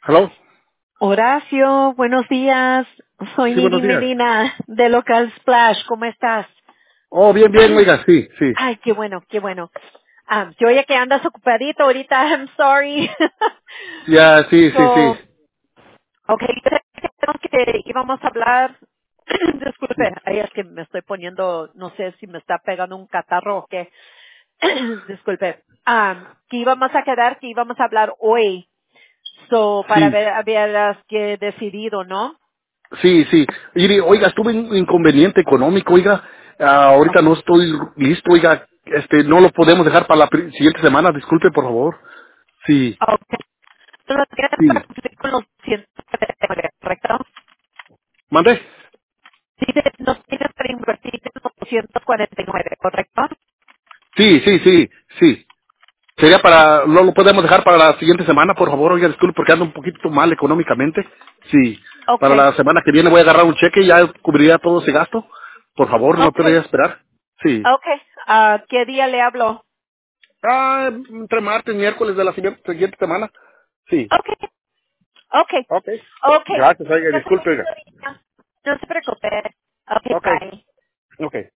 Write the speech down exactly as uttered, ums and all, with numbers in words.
Hello. Horacio, buenos días. Soy Sí, buenos Nini días. Medina de Local Splash. ¿Cómo estás? Oh, bien, bien, oiga, sí, sí. Ay, qué bueno, qué bueno. Ah, yo oye que andas ocupadito ahorita. I'm sorry. Ya, sí, sí, sí. So, okay, creo que íbamos a hablar. Sí, Disculpe, ahí es que me estoy poniendo, no sé si me está pegando un catarro o qué. Disculpe. Ah, que íbamos a quedar, que íbamos a hablar hoy. So, para sí, ver, habías que decidido, ¿no? sí, sí. Mire, oiga, estuve en un inconveniente económico, oiga. Ah, ahorita no estoy listo, oiga. Este, no lo podemos dejar para la pri- siguiente semana, disculpe, por favor. Sí, Okay. Tú lo tienes para sí. cumplir con los ciento cuarenta y nueve, ¿correcto? ¿Mande? Dices, no tienes para invertir en los ciento cuarenta y nueve, ¿correcto? Sí, sí, sí, sí. Sería para, no lo podemos dejar para la siguiente semana, por favor, oiga, disculpe, porque ando un poquito mal económicamente. Sí. Para Okay. la semana que viene voy a agarrar un cheque y ya cubriría todo ese gasto. Por favor, no podría Okay. esperar. Sí. Okay. Ah, ¿qué día le hablo? Ah, entre martes y miércoles de la siguiente, siguiente semana. Sí. Okay. Okay. Ok. Okay. Gracias, oiga, Ya se disculpe, puede oiga. ahorita. No se preocupe. Okay, Ok. bye. Ok.